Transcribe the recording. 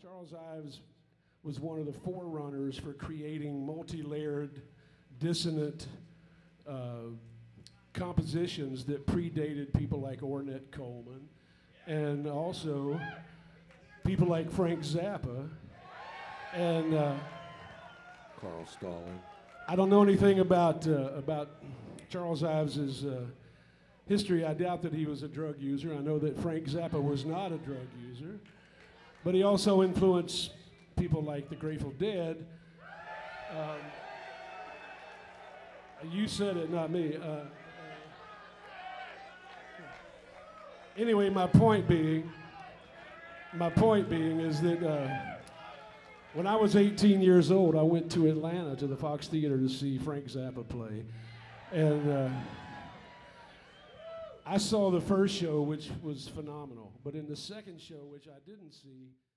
Charles Ives was one of the forerunners for creating multi-layered, dissonant compositions that predated people like Ornette Coleman and also people like Frank Zappa and Carl Stalling. I don't know anything about Charles Ives's history. I doubt that he was a drug user. I know that Frank Zappa was not a drug user, but he also influenced people like the Grateful Dead. You said it, not me. Anyway, my point being is that when I was 18 years old, I went to Atlanta to the Fox Theater to see Frank Zappa play, and I saw the first show, which was phenomenal. But in the second show, which I didn't see,